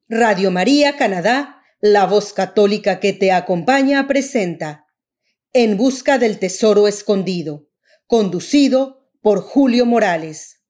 Radio María Canadá, la voz católica que te acompaña, presenta En busca del tesoro escondido, conducido por Julio Morales.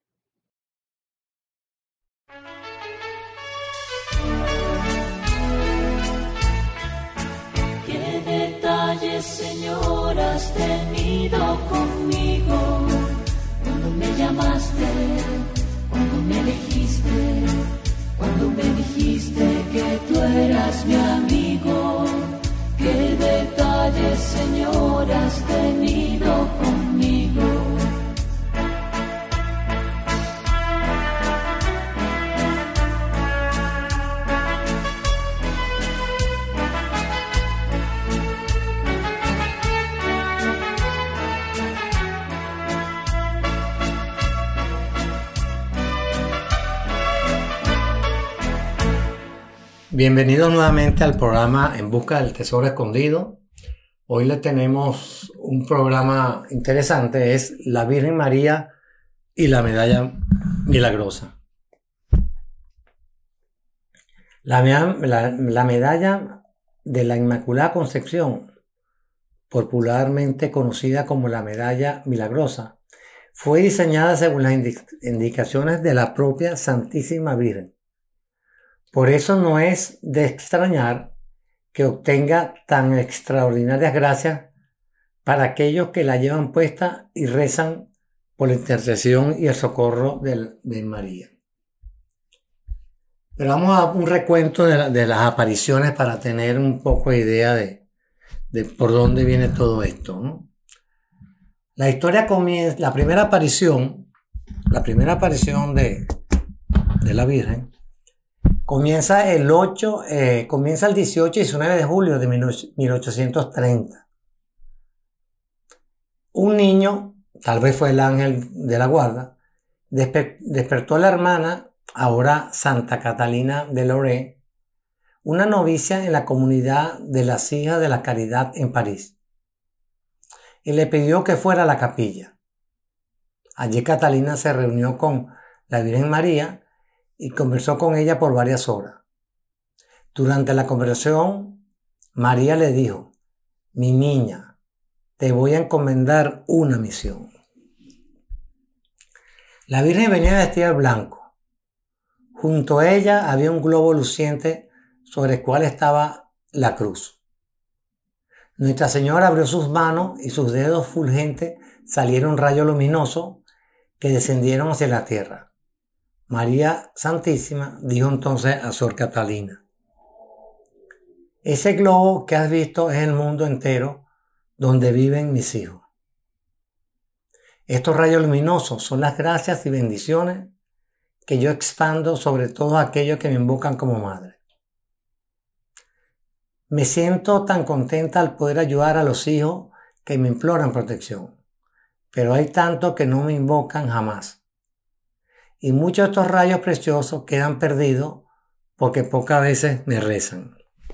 Qué detalles, Señor, has tenido conmigo, cuando me llamaste, cuando me elegiste, cuando me dijiste que tú eras mi amigo. Qué detalles, Señor, has tenido conmigo. Bienvenidos nuevamente al programa En Busca del Tesoro Escondido. Hoy le tenemos un programa interesante, es la Virgen María y la Medalla Milagrosa. La Medalla de la Inmaculada Concepción, popularmente conocida como la Medalla Milagrosa, fue diseñada según las indicaciones de la propia Santísima Virgen. Por eso no es de extrañar que obtenga tan extraordinarias gracias para aquellos que la llevan puesta y rezan por la intercesión y el socorro de María. Pero vamos a un recuento de las apariciones para tener un poco de idea de por dónde viene todo esto, ¿no? La historia comienza, la primera aparición de la Virgen comienza el 18 y 19 de julio de 1830. Un niño, tal vez fue el ángel de la guarda, despertó a la hermana, ahora Santa Catalina de Loré, una novicia en la comunidad de las Hijas de la Caridad en París, y le pidió que fuera a la capilla. Allí Catalina se reunió con la Virgen María y conversó con ella por varias horas. Durante la conversación, María le dijo: mi niña, te voy a encomendar una misión. La Virgen venía vestida de blanco. Junto a ella había un globo luciente sobre el cual estaba la cruz. Nuestra Señora abrió sus manos y sus dedos fulgentes salieron rayos luminosos que descendieron hacia la tierra. María Santísima dijo entonces a Sor Catalina: ese globo que has visto es el mundo entero donde viven mis hijos. Estos rayos luminosos son las gracias y bendiciones que yo expando sobre todos aquellos que me invocan como madre. Me siento tan contenta al poder ayudar a los hijos que me imploran protección, pero hay tantos que no me invocan jamás. Y muchos de estos rayos preciosos quedan perdidos porque pocas veces me rezan.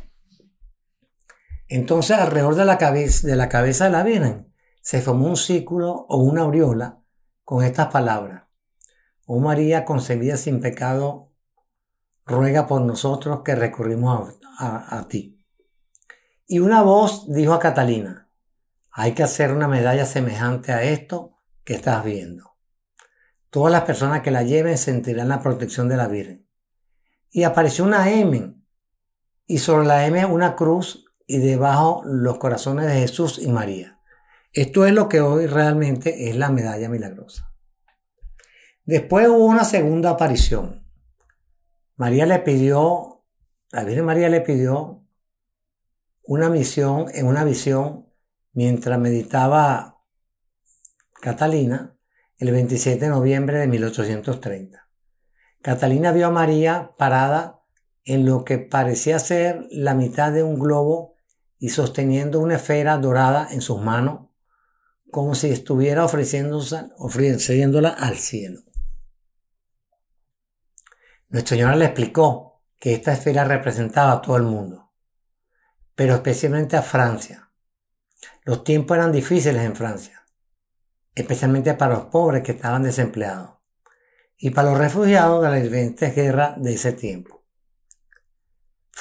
Entonces, alrededor de la cabeza de la Virgen se formó un círculo o una aureola con estas palabras: oh María concebida sin pecado, ruega por nosotros que recurrimos a ti. Y una voz dijo a Catalina: hay que hacer una medalla semejante a esto que estás viendo. Todas las personas que la lleven sentirán la protección de la Virgen. Y apareció una M, y sobre la M una cruz, y debajo los corazones de Jesús y María. Esto es lo que hoy realmente es la Medalla Milagrosa. Después hubo una segunda aparición. La Virgen María le pidió una misión en una visión mientras meditaba Catalina, el 27 de noviembre de 1830. Catalina vio a María parada en lo que parecía ser la mitad de un globo y sosteniendo una esfera dorada en sus manos, como si estuviera ofreciéndola al cielo. Nuestra Señora le explicó que esta esfera representaba a todo el mundo, pero especialmente a Francia. Los tiempos eran difíciles en Francia, especialmente para los pobres que estaban desempleados, y para los refugiados de las diferentes guerras de ese tiempo.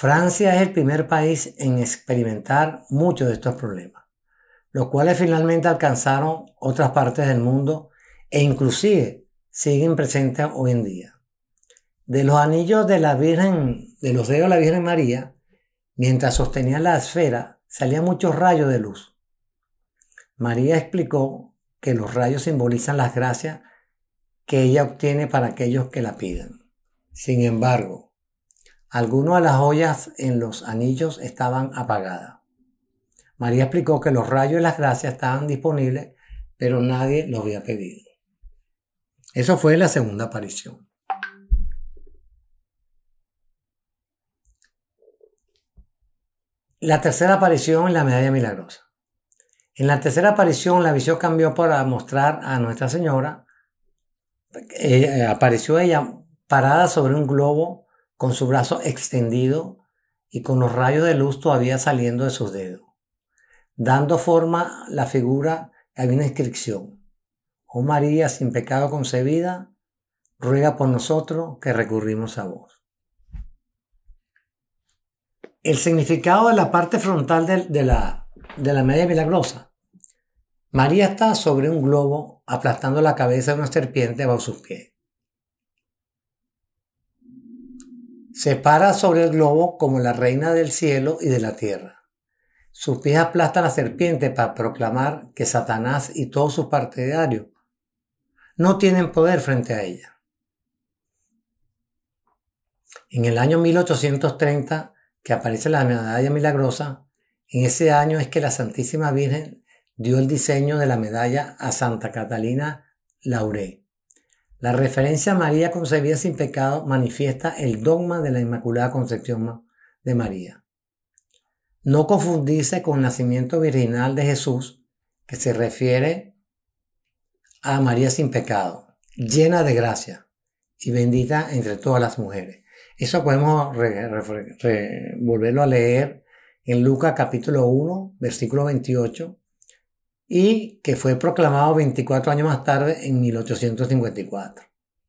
Francia es el primer país en experimentar muchos de estos problemas, los cuales finalmente alcanzaron otras partes del mundo e inclusive siguen presentes hoy en día. De los anillos de la Virgen, de los dedos de la Virgen María, mientras sostenía la esfera, salían muchos rayos de luz. María explicó que los rayos simbolizan las gracias que ella obtiene para aquellos que la pidan. Sin embargo, algunas de las joyas en los anillos estaban apagadas. María explicó que los rayos de las gracias estaban disponibles, pero nadie los había pedido. Eso fue la segunda aparición. La tercera aparición en la medalla milagrosa. En la tercera aparición la visión cambió para mostrar a Nuestra Señora. Apareció ella parada sobre un globo con su brazo extendido y con los rayos de luz todavía saliendo de sus dedos. Dando forma a la figura había una inscripción: Oh María, sin pecado concebida, ruega por nosotros que recurrimos a vos. El significado de la parte frontal de la medalla milagrosa. María está sobre un globo aplastando la cabeza de una serpiente bajo sus pies. Se para sobre el globo como la reina del cielo y de la tierra. Sus pies aplastan a la serpiente para proclamar que Satanás y todos sus partidarios no tienen poder frente a ella. En el año 1830, que aparece la medalla milagrosa, en ese año es que la Santísima Virgen dio el diseño de la medalla a Santa Catalina Lauré. La referencia a María concebida sin pecado manifiesta el dogma de la Inmaculada Concepción de María. No confundirse con el nacimiento virginal de Jesús, que se refiere a María sin pecado, llena de gracia y bendita entre todas las mujeres. Eso podemos volverlo a leer en Lucas capítulo 1, versículo 28, y que fue proclamado 24 años más tarde, en 1854.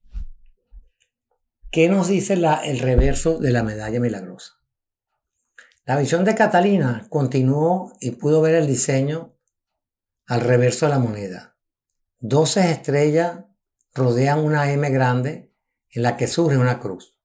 ¿Qué nos dice el reverso de la medalla milagrosa? La visión de Catalina continuó y pudo ver el diseño al reverso de la moneda. 12 estrellas rodean una M grande en la que surge una cruz.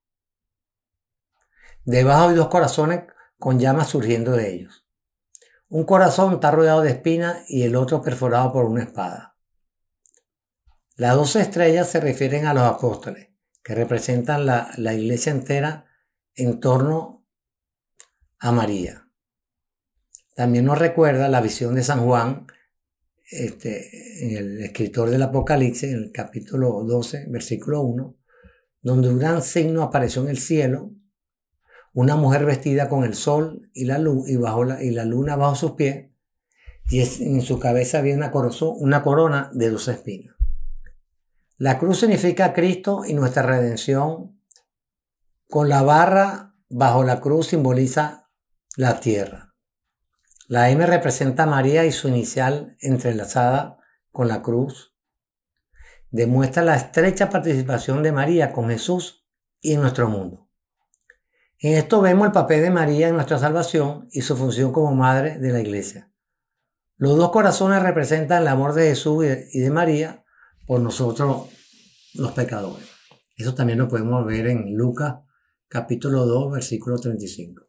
Debajo hay 2 corazones con llamas surgiendo de ellos. Un corazón está rodeado de espinas y el otro perforado por una espada. Las 12 estrellas se refieren a los apóstoles, que representan la iglesia entera en torno a María. También nos recuerda la visión de San Juan, en el escritor del Apocalipsis, en el capítulo 12, versículo 1, donde un gran signo apareció en el cielo, una mujer vestida con el sol y la luna bajo sus pies, y en su cabeza había una corona de 12 espinas. La cruz significa a Cristo y nuestra redención. Con la barra bajo la cruz simboliza la tierra. La M representa a María y su inicial entrelazada con la cruz. Demuestra la estrecha participación de María con Jesús y en nuestro mundo. En esto vemos el papel de María en nuestra salvación y su función como madre de la iglesia. Los 2 corazones representan el amor de Jesús y de María por nosotros los pecadores. Eso también lo podemos ver en Lucas capítulo 2, versículo 35.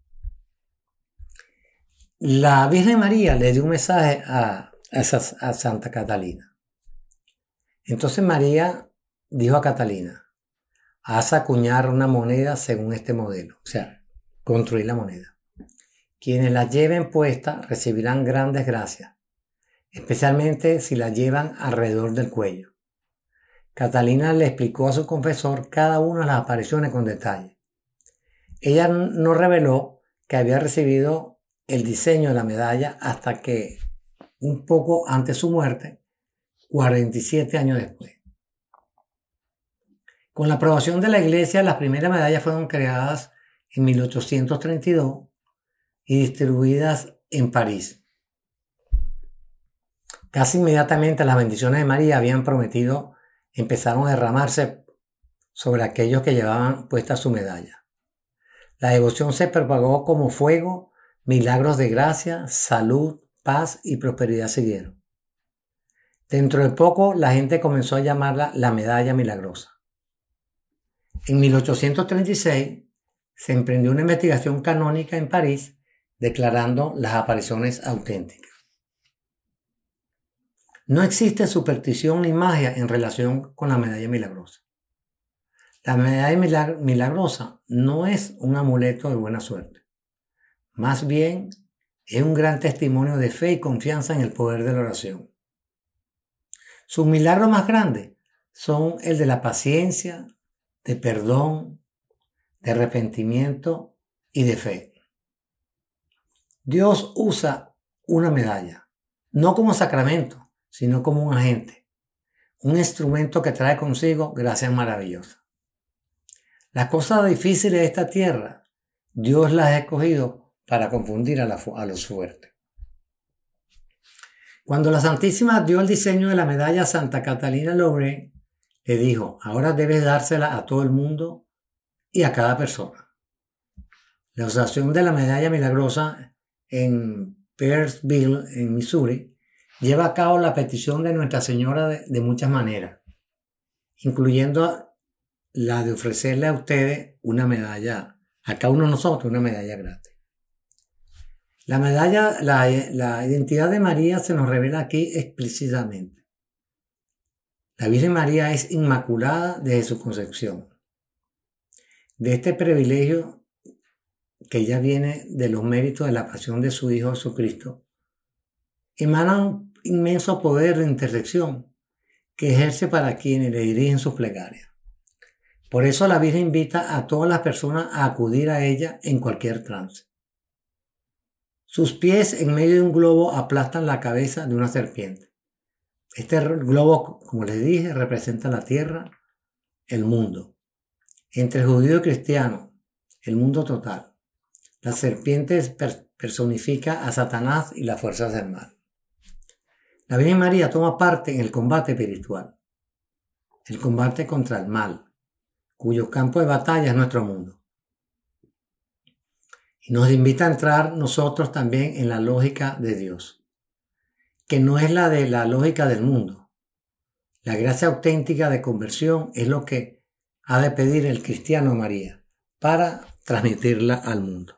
La Virgen María le dio un mensaje a Santa Catalina. Entonces María dijo a Catalina: haz acuñar una moneda según este modelo, o sea, construir la moneda. Quienes la lleven puesta recibirán grandes gracias, especialmente si la llevan alrededor del cuello. Catalina le explicó a su confesor cada una de las apariciones con detalle. Ella no reveló que había recibido el diseño de la medalla hasta que, un poco antes de su muerte, 47 años después. Con la aprobación de la Iglesia, las primeras medallas fueron creadas en 1832 y distribuidas en París. Casi inmediatamente las bendiciones de María empezaron a derramarse sobre aquellos que llevaban puesta su medalla. La devoción se propagó como fuego, milagros de gracia, salud, paz y prosperidad siguieron. Dentro de poco la gente comenzó a llamarla la medalla milagrosa. En 1836 se emprendió una investigación canónica en París declarando las apariciones auténticas. No existe superstición ni magia en relación con la medalla milagrosa. La medalla milagrosa no es un amuleto de buena suerte. Más bien, es un gran testimonio de fe y confianza en el poder de la oración. Sus milagros más grandes son el de la paciencia, de perdón, de arrepentimiento y de fe. Dios usa una medalla, no como sacramento, sino como un agente, un instrumento que trae consigo gracias maravillosas. Las cosas difíciles de esta tierra, Dios las ha escogido para confundir a los fuertes. Cuando la Santísima dio el diseño de la medalla Santa Catalina Laurent, le dijo: ahora debes dársela a todo el mundo y a cada persona. La usación de la medalla milagrosa en Pierceville, en Missouri, lleva a cabo la petición de Nuestra Señora de muchas maneras, incluyendo la de ofrecerle a ustedes una medalla, a cada uno de nosotros una medalla gratis. La medalla, la identidad de María se nos revela aquí explícitamente. La Virgen María es inmaculada desde su concepción. De este privilegio que ya viene de los méritos de la pasión de su Hijo Jesucristo, emana un inmenso poder de intercesión que ejerce para quienes le dirigen sus plegarias. Por eso la Virgen invita a todas las personas a acudir a ella en cualquier trance. Sus pies en medio de un globo aplastan la cabeza de una serpiente. Este globo, como les dije, representa la tierra, el mundo. Entre judío y cristiano, el mundo total. La serpiente personifica a Satanás y las fuerzas del mal. La Virgen María toma parte en el combate espiritual, el combate contra el mal, cuyo campo de batalla es nuestro mundo. Y nos invita a entrar nosotros también en la lógica de Dios, que no es la de la lógica del mundo. La gracia auténtica de conversión es lo que ha de pedir el cristiano a María para transmitirla al mundo.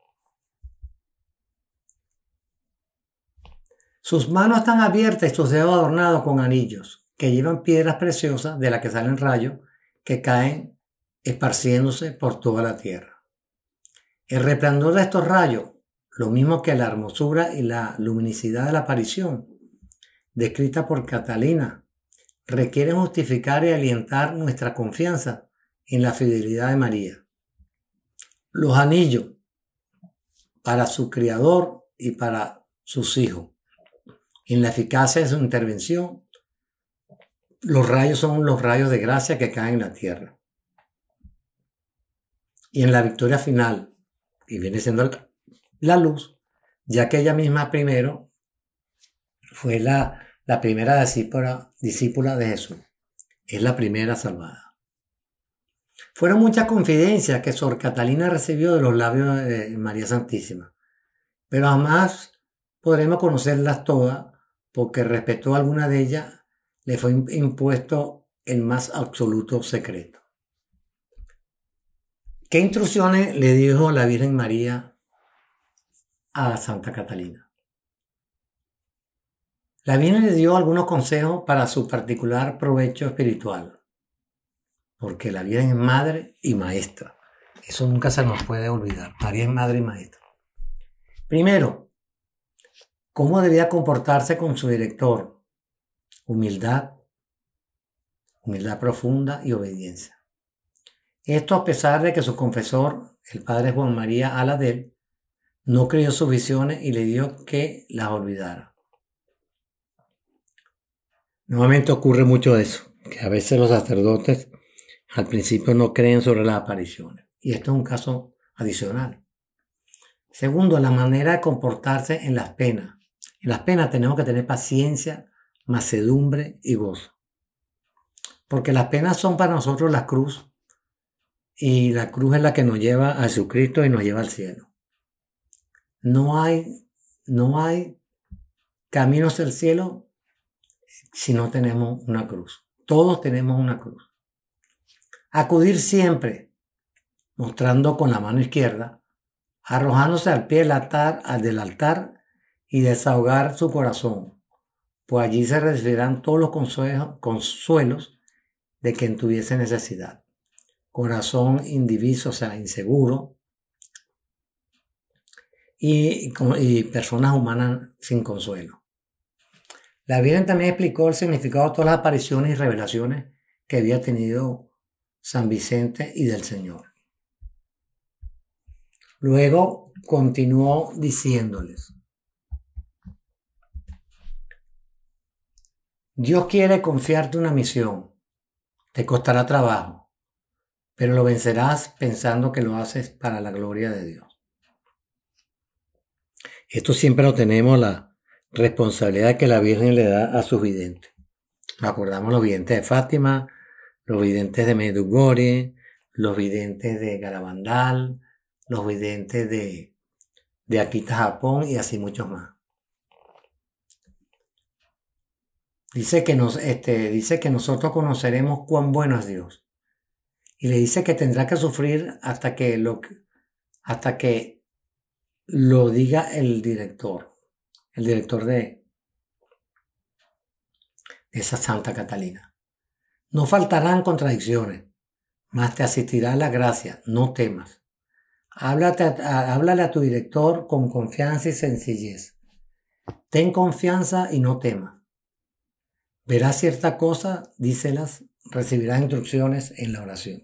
Sus manos están abiertas y sus dedos adornados con anillos que llevan piedras preciosas de las que salen rayos que caen esparciéndose por toda la tierra. El resplandor de estos rayos, lo mismo que la hermosura y la luminosidad de la aparición, descrita por Catalina, requieren justificar y alientar nuestra confianza en la fidelidad de María. Los anillos para su criador y para sus hijos. En la eficacia de su intervención, los rayos son los rayos de gracia que caen en la tierra. Y en la victoria final, y viene siendo la luz, ya que ella misma primero fue la primera discípula de Jesús. Es la primera salvada. Fueron muchas confidencias que Sor Catalina recibió de los labios de María Santísima, pero jamás podremos conocerlas todas porque respecto a alguna de ellas le fue impuesto el más absoluto secreto. ¿Qué instrucciones le dijo la Virgen María a Santa Catalina? La Virgen le dio algunos consejos para su particular provecho espiritual, porque la Virgen es madre y maestra. Eso nunca se nos puede olvidar. María es madre y maestra. Primero, ¿cómo debía comportarse con su director? Humildad profunda y obediencia. Esto a pesar de que su confesor, el padre Juan María Aladel, no creyó sus visiones y le dio que las olvidara. Nuevamente ocurre mucho eso, que a veces los sacerdotes al principio no creen sobre las apariciones. Y esto es un caso adicional. Segundo, la manera de comportarse en las penas. En las penas tenemos que tener paciencia, mansedumbre y gozo. Porque las penas son para nosotros la cruz y la cruz es la que nos lleva a Jesucristo y nos lleva al cielo. No hay caminos al cielo si no tenemos una cruz. Todos tenemos una cruz. Acudir siempre, mostrando con la mano izquierda, arrojándose al pie del altar y desahogar su corazón, pues allí se recibirán todos los consuelos de quien tuviese necesidad. Corazón indiviso, o sea, inseguro, y personas humanas sin consuelo. La Virgen también explicó el significado de todas las apariciones y revelaciones que había tenido San Vicente y del Señor. Luego continuó diciéndoles: Dios quiere confiarte una misión. Te costará trabajo, pero lo vencerás pensando que lo haces para la gloria de Dios. Esto siempre lo tenemos, la responsabilidad que la Virgen le da a sus videntes. Nos acordamos los videntes de Fátima, los videntes de Medjugorje, los videntes de Garabandal, los videntes de Akita, Japón, y así muchos más. Dice que nosotros conoceremos cuán bueno es Dios. Y le dice que tendrá que sufrir hasta que lo diga el director de esa Santa Catalina. No faltarán contradicciones, mas te asistirá la gracia, no temas. Háblale a tu director con confianza y sencillez. Ten confianza y no temas. Verás cierta cosa, díselas, recibirás instrucciones en la oración.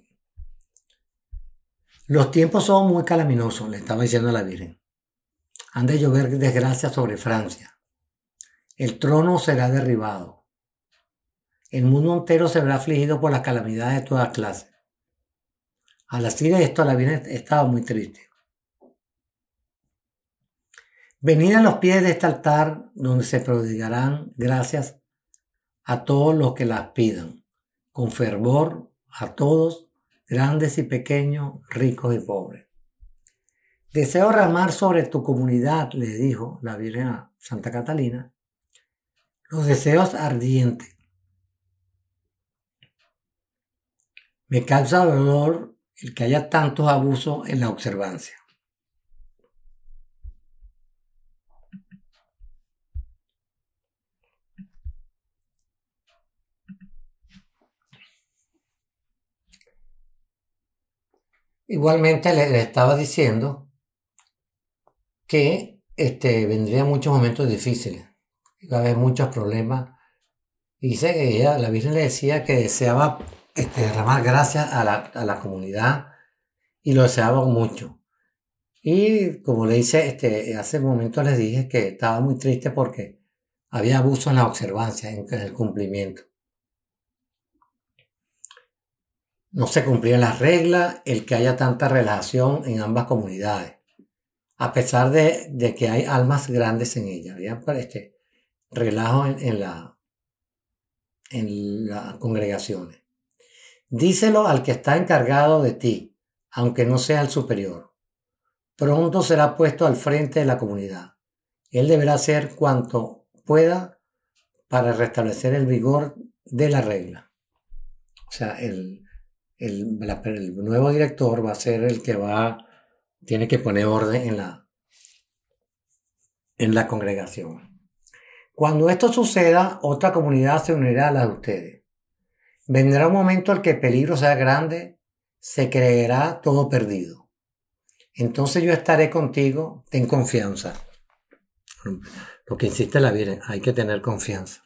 Los tiempos son muy calaminosos, le estaba diciendo a la Virgen. Han de llover desgracias sobre Francia. El trono será derribado. El mundo entero se verá afligido por las calamidades de toda clase. Al decir esto, la Virgen estaba muy triste. Venid a los pies de este altar donde se prodigarán gracias a todos los que las pidan, con fervor a todos, grandes y pequeños, ricos y pobres. Deseo derramar sobre tu comunidad, le dijo la Virgen a Santa Catalina, los deseos ardientes. Me causa dolor el que haya tantos abusos en la observancia. Igualmente le estaba diciendo que vendrían muchos momentos difíciles, iba a haber muchos problemas. Y dice que la Virgen le decía que deseaba derramar gracias a la comunidad y lo deseaba mucho. Y como le dice, hace momentos les dije que estaba muy triste porque había abuso en la observancia, en el cumplimiento. No se cumplían las reglas, el que haya tanta relajación en ambas comunidades, a pesar de que hay almas grandes en ellas. Había relajo en las congregaciones. Díselo al que está encargado de ti, aunque no sea el superior. Pronto será puesto al frente de la comunidad. Él deberá hacer cuanto pueda para restablecer el vigor de la regla. O sea, el nuevo director va a ser el que tiene que poner orden en la congregación. Cuando esto suceda, otra comunidad se unirá a la de ustedes. Vendrá un momento en que el peligro sea grande, se creerá todo perdido. Entonces yo estaré contigo, ten confianza. Lo que insiste la Virgen, hay que tener confianza.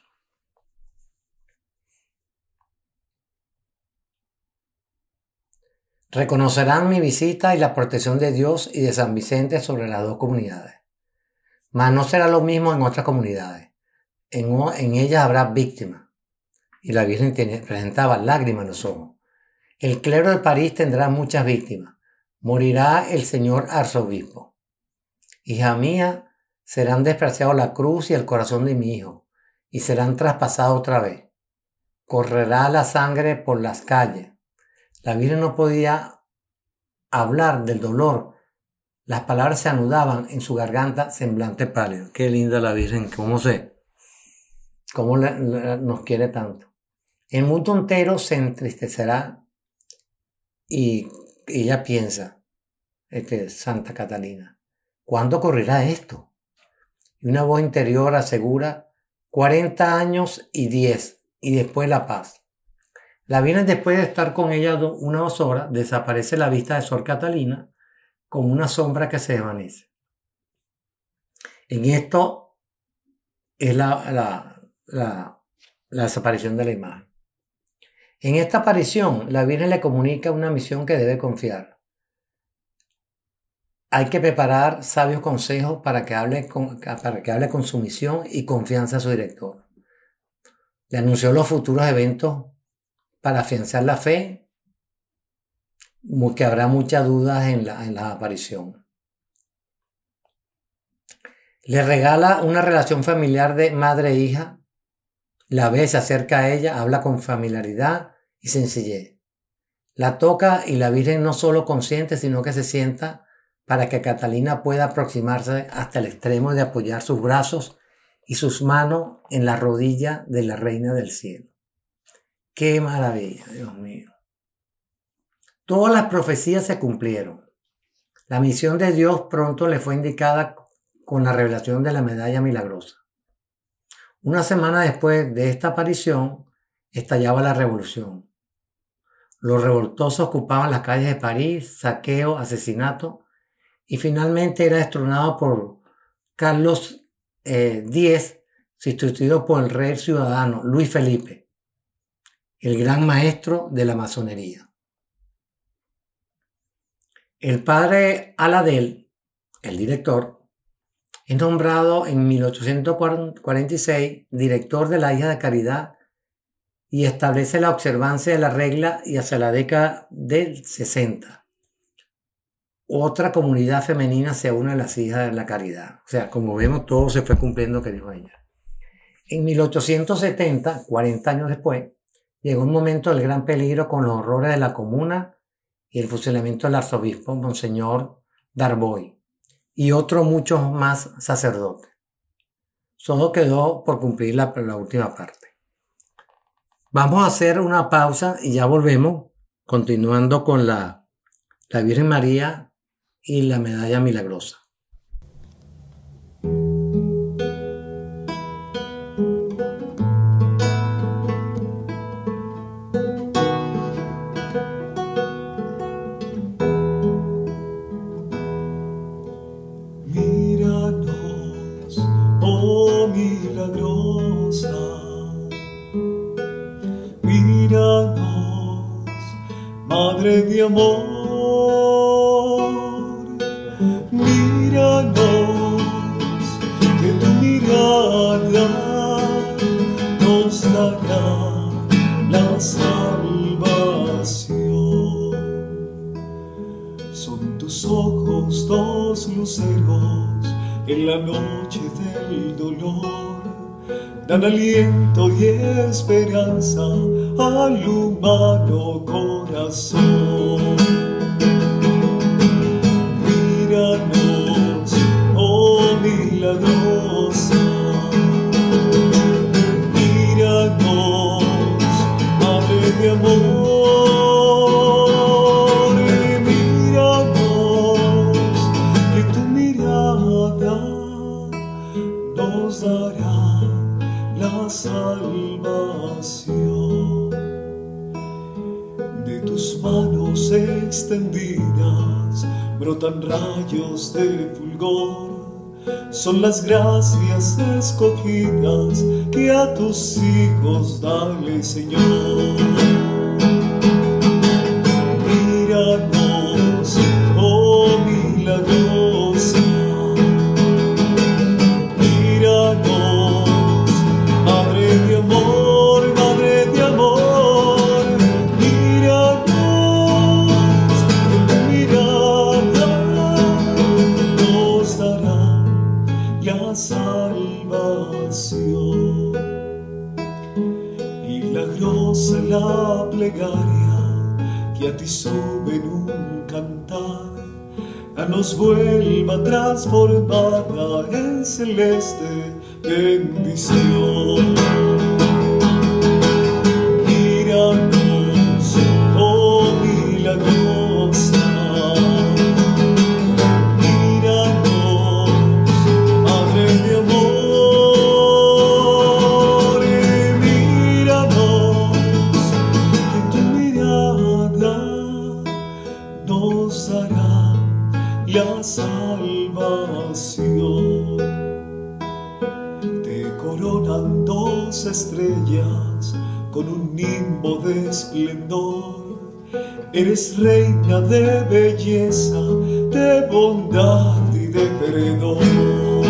Reconocerán mi visita y la protección de Dios y de San Vicente sobre las dos comunidades. Mas no será lo mismo en otras comunidades. En ellas habrá víctimas. Y la Virgen presentaba lágrimas en los ojos. El clero de París tendrá muchas víctimas. Morirá el señor arzobispo. Hija mía, serán despreciados la cruz y el corazón de mi hijo, y serán traspasados otra vez. Correrá la sangre por las calles. La Virgen no podía hablar del dolor, las palabras se anudaban en su garganta, semblante pálido. Qué linda la Virgen, cómo nos quiere tanto. El mundo entero se entristecerá y ella piensa, Santa Catalina, ¿cuándo ocurrirá esto? Y una voz interior asegura 40 años y 10, y después la paz. La Virgen, después de estar con ella una o 2 horas, desaparece la vista de Sor Catalina como una sombra que se desvanece. En esto es la desaparición de la imagen. En esta aparición, la Virgen le comunica una misión que debe confiar. Hay que preparar sabios consejos para que hable con sumisión y confianza a su director. Le anunció los futuros eventos para afianzar la fe, que habrá muchas dudas en la aparición. Le regala una relación familiar de madre e hija. La ve, se acerca a ella, habla con familiaridad y sencillez. La toca y la Virgen no solo consiente, sino que se sienta para que Catalina pueda aproximarse hasta el extremo de apoyar sus brazos y sus manos en la rodilla de la Reina del Cielo. ¡Qué maravilla, Dios mío! Todas las profecías se cumplieron. La misión de Dios pronto le fue indicada con la revelación de la medalla milagrosa. Una semana después de esta aparición, estallaba la revolución. Los revoltosos ocupaban las calles de París, saqueo, asesinato, y finalmente era destronado por Carlos X, sustituido por el rey ciudadano Luis Felipe, el gran maestro de la masonería. El padre Aladel, el director, es nombrado en 1846 director de la Hija de Caridad y establece la observancia de la regla, y hacia la década del 60. Otra comunidad femenina se une a las Hijas de la Caridad. O sea, como vemos, todo se fue cumpliendo, que dijo ella. En 1870, 40 años después, llegó un momento del gran peligro con los horrores de la Comuna y el fusilamiento del arzobispo Monseñor Darboy y otros muchos más sacerdotes. Solo quedó por cumplir la última parte. Vamos a hacer una pausa y ya volvemos, continuando con la Virgen María y la medalla milagrosa. Míranos, oh milagrosa, míranos, Madre de amor. Míranos, que tu mirada nos dará la salvación. Son tus ojos dos luceros en la noche del dolor, dan aliento y esperanza al humano corazón. Míranos, oh milagrosa, míranos, Madre de amor, míranos, que tu mirada nos dará la salvación. De tus manos extendidas brotan rayos de fulgor, son las gracias escogidas que a tus hijos dale, Señor. Míranos, oh milagrosa, míranos, Madre de amor, Madre de amor, míranos, que tu mirada nos dará la salvación. Milagrosa la nos vuelva transformada en celeste bendición. Míranos, oh milagrosa, míranos, Madre de amor, míranos, que tu mirada nos dará la salvación. Te coronan dos estrellas con un nimbo de esplendor. Eres reina de belleza, de bondad y de perdón.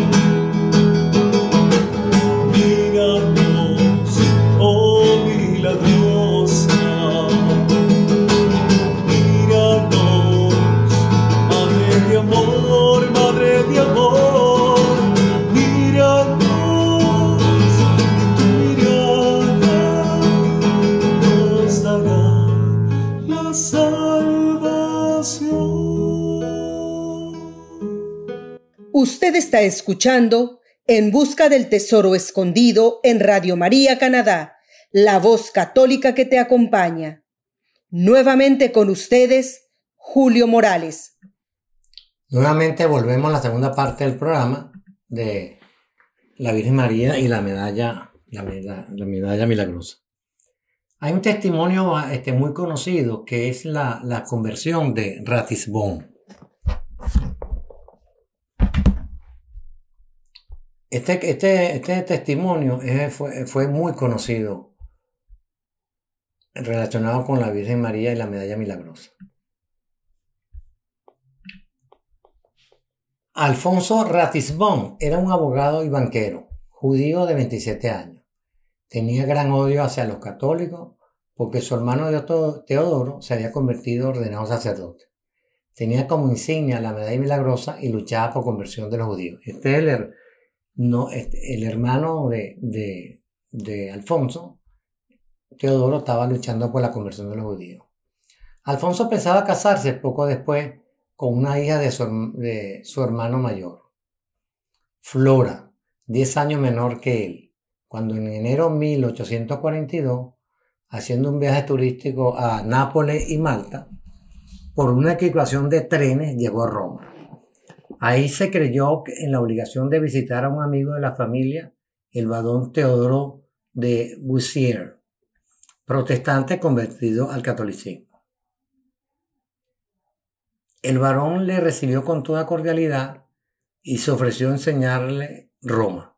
Míranos, oh milagrosa, míranos, Madre de amor, Madre de amor, míranos, que tu mirada nos dará la salvación. Usted está escuchando En Busca del Tesoro Escondido en Radio María Canadá, la voz católica que te acompaña. Nuevamente con ustedes, Julio Morales. Nuevamente volvemos a la segunda parte del programa de la Virgen María y la medalla milagrosa. Hay un testimonio muy conocido que es la conversión de Ratisbon. Este testimonio fue muy conocido relacionado con la Virgen María y la medalla milagrosa. Alfonso Ratisbon era un abogado y banquero, judío de 27 años. Tenía gran odio hacia los católicos porque su hermano Teodoro se había convertido ordenado sacerdote. Tenía como insignia la medalla milagrosa y luchaba por conversión de los judíos. El hermano de Alfonso, Teodoro, estaba luchando por la conversión de los judíos. Alfonso pensaba casarse poco después con una hija de su hermano mayor, Flora, 10 años menor que él, cuando en enero de 1842, haciendo un viaje turístico a Nápoles y Malta, por una equipación de trenes llegó a Roma. Ahí se creyó en la obligación de visitar a un amigo de la familia, el barón Teodoro de Bussier, protestante convertido al catolicismo. El barón le recibió con toda cordialidad y se ofreció a enseñarle Roma.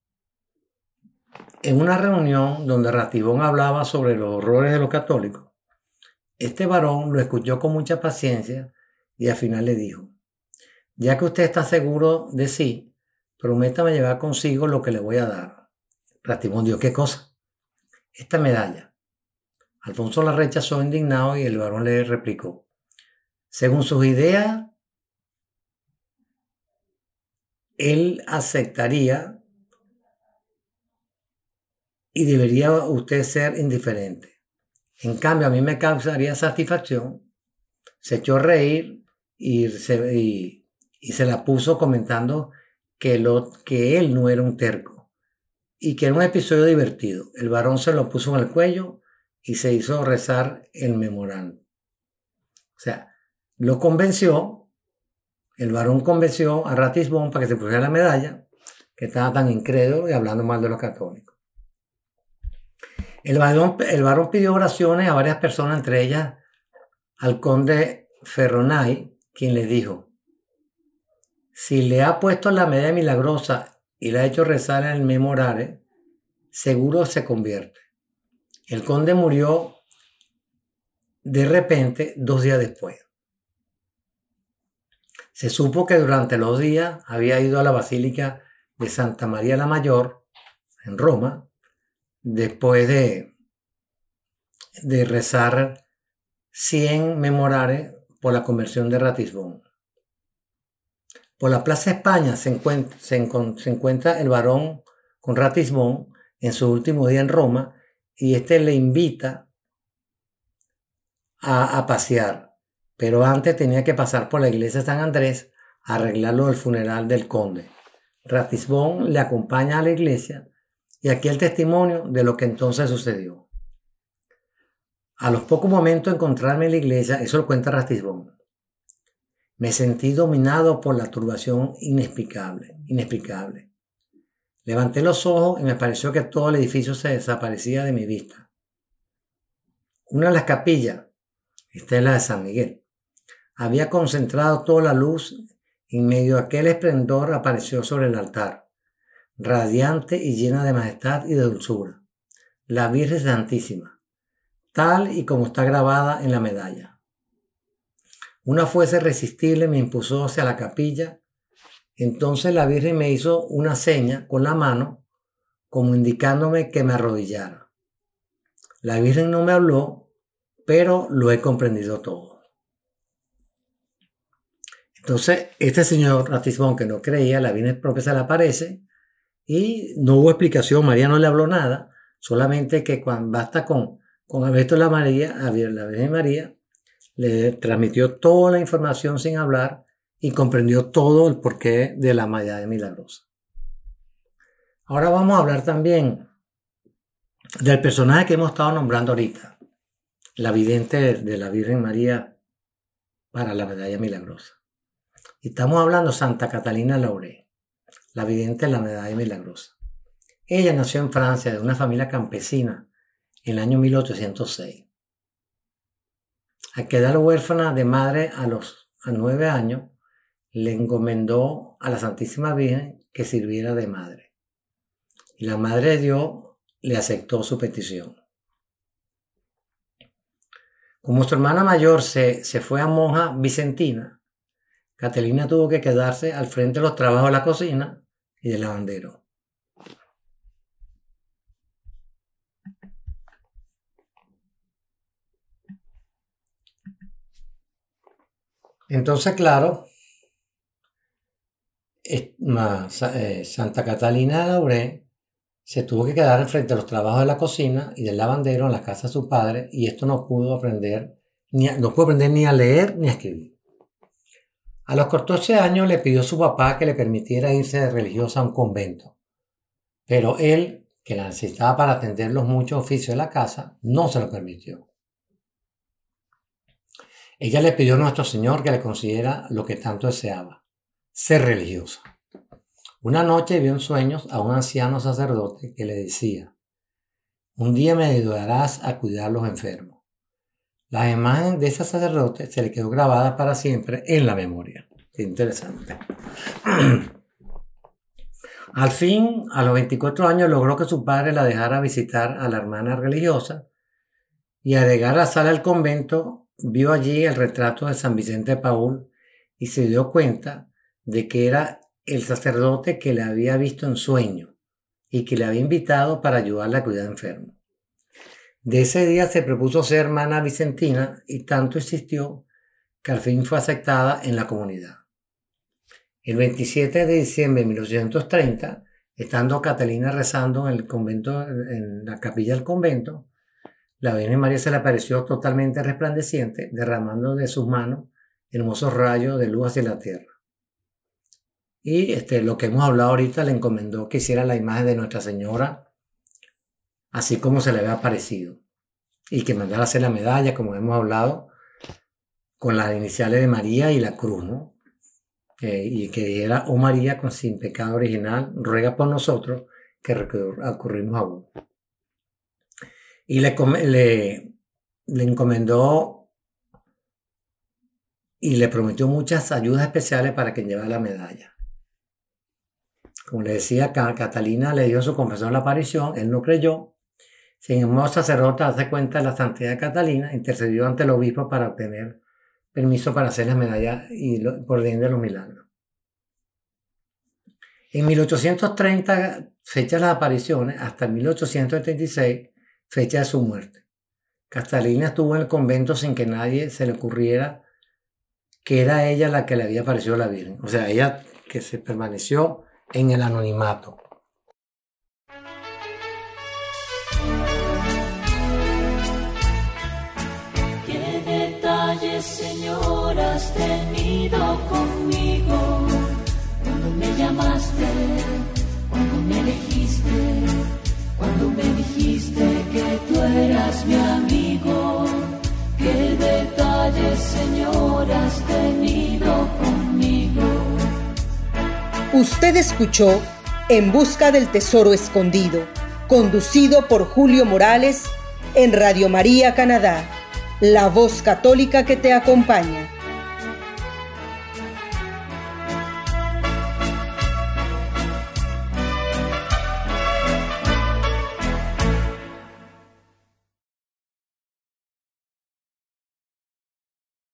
En una reunión donde Ratisbon hablaba sobre los horrores de los católicos, este varón lo escuchó con mucha paciencia y al final le dijo: ya que usted está seguro de sí, prométame llevar consigo lo que le voy a dar. Ratisbon dijo: ¿qué cosa? Esta medalla. Alfonso la rechazó indignado y el varón le replicó: según sus ideas, él aceptaría y debería usted ser indiferente. En cambio, a mí me causaría satisfacción. Se echó a reír y se la puso comentando que él no era un terco y que era un episodio divertido. El varón se lo puso en el cuello y se hizo rezar el memorando. O sea, lo convenció, el varón convenció a Ratisbon para que se pusiera la medalla, que estaba tan incrédulo y hablando mal de los católicos. El varón pidió oraciones a varias personas, entre ellas al conde Ferronay, quien le dijo: si le ha puesto la medalla milagrosa y le ha hecho rezar en el memorare, seguro se convierte. El conde murió de repente 2 días después. Se supo que durante los días había ido a la Basílica de Santa María la Mayor, en Roma, después de rezar 100 memorares por la conversión de Ratisbon. Por la Plaza España se encuentra el varón con Ratisbon en su último día en Roma y le invita a pasear. Pero antes tenía que pasar por la iglesia de San Andrés a arreglarlo del funeral del conde. Ratisbonne le acompaña a la iglesia y aquí el testimonio de lo que entonces sucedió. A los pocos momentos de encontrarme en la iglesia, eso lo cuenta Ratisbonne, me sentí dominado por la turbación inexplicable. Levanté los ojos y me pareció que todo el edificio se desaparecía de mi vista. Una de las capillas, esta es la de San Miguel, había concentrado toda la luz y en medio de aquel esplendor apareció sobre el altar, radiante y llena de majestad y de dulzura, la Virgen Santísima, tal y como está grabada en la medalla. Una fuerza irresistible me impulsó hacia la capilla. Entonces la Virgen me hizo una seña con la mano, como indicándome que me arrodillara. La Virgen no me habló, pero lo he comprendido todo. Entonces, este señor Ratisbonne, que no creía, la Virgen propia se le aparece y no hubo explicación, María no le habló nada, solamente que basta con haber visto la Virgen María, le transmitió toda la información sin hablar y comprendió todo el porqué de la medalla milagrosa. Ahora vamos a hablar también del personaje que hemos estado nombrando ahorita, la vidente de la Virgen María para la medalla milagrosa. Y estamos hablando de Santa Catalina Lauré, la vidente de la medalla milagrosa. Ella nació en Francia de una familia campesina en el año 1806. Al quedar huérfana de madre a 9 años, le encomendó a la Santísima Virgen que sirviera de madre. Y la Madre de Dios le aceptó su petición. Como su hermana mayor se fue a monja vicentina, Catalina tuvo que quedarse al frente de los trabajos de la cocina y del lavandero. Entonces, claro, Santa Catalina de Lauré se tuvo que quedar al frente de los trabajos de la cocina y del lavandero en la casa de su padre, y esto no pudo aprender ni a leer ni a escribir. A los 14 años le pidió a su papá que le permitiera irse de religiosa a un convento, pero él, que la necesitaba para atender los muchos oficios de la casa, no se lo permitió. Ella le pidió a nuestro Señor que le concediera lo que tanto deseaba, ser religiosa. Una noche vio en sueños a un anciano sacerdote que le decía: un día me ayudarás a cuidar a los enfermos. La imagen de ese sacerdote se le quedó grabada para siempre en la memoria. Qué interesante. Al fin, a los 24 años, logró que su padre la dejara visitar a la hermana religiosa, y al llegar a la sala del convento, vio allí el retrato de San Vicente de Paúl y se dio cuenta de que era el sacerdote que le había visto en sueño y que le había invitado para ayudarle a cuidar enfermos. De ese día se propuso ser hermana vicentina y tanto insistió que al fin fue aceptada en la comunidad. El 27 de diciembre de 1830, estando Catalina rezando en el convento, en la capilla del convento, la Virgen María se le apareció totalmente resplandeciente, derramando de sus manos hermosos rayos de luz hacia la tierra. Y lo que hemos hablado ahorita, le encomendó que hiciera la imagen de Nuestra Señora así como se le había aparecido, y que mandara a hacer la medalla, como hemos hablado, con las iniciales de María y la cruz, ¿no? Y que dijera: oh María, con sin pecado original, ruega por nosotros que recurrimos a vos. Y le encomendó y le prometió muchas ayudas especiales para que llevara la medalla. Como le decía, Catalina le dio su confesión la aparición, él no creyó. Sin embargo, el sacerdote hace cuenta de la santidad de Catalina, intercedió ante el obispo para obtener permiso para hacer la medalla y por orden de los milagros. En 1830, fecha de las apariciones, hasta 1876, fecha de su muerte. Catalina estuvo en el convento sin que nadie se le ocurriera que era ella la que le había aparecido a la Virgen. O sea, ella que se permaneció en el anonimato. ¿Qué detalles, Señor, has tenido conmigo? detalles, Señor, has tenido conmigo. Usted escuchó En Busca del Tesoro Escondido, conducido por Julio Morales en Radio María Canadá, la voz católica que te acompaña.